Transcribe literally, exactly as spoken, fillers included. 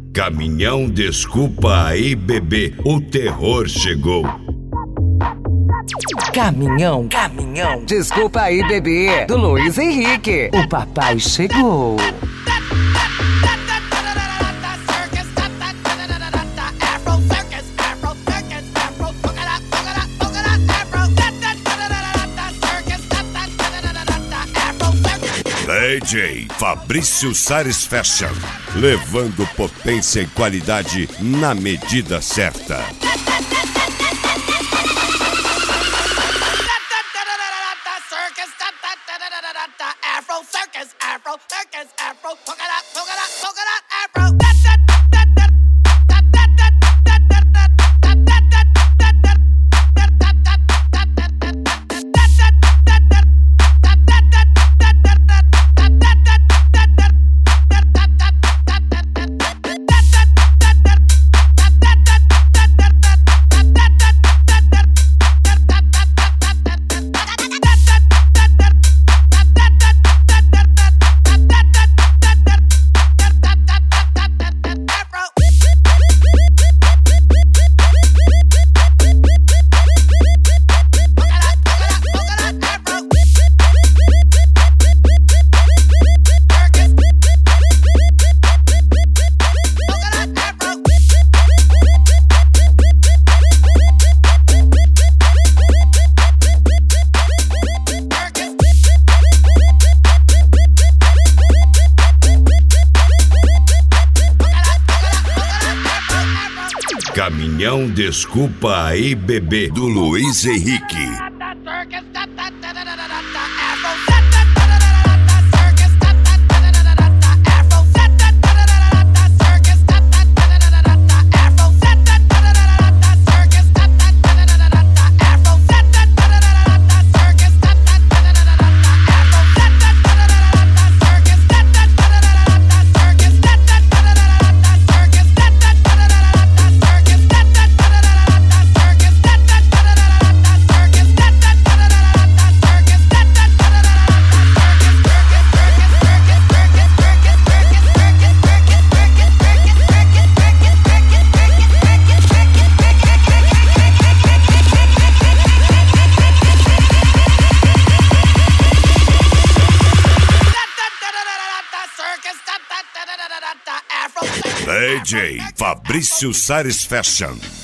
Caminhão, desculpa aí, bebê, o terror chegou. Caminhão, caminhão, desculpa aí, bebê, do Luiz Henrique. O papai chegou. D J Fabrício Sares Fashion, levando potência e qualidade na medida certa. Caminhão, desculpa aí, bebê, do Luiz Henrique. D J Fabrício Sares Fashion.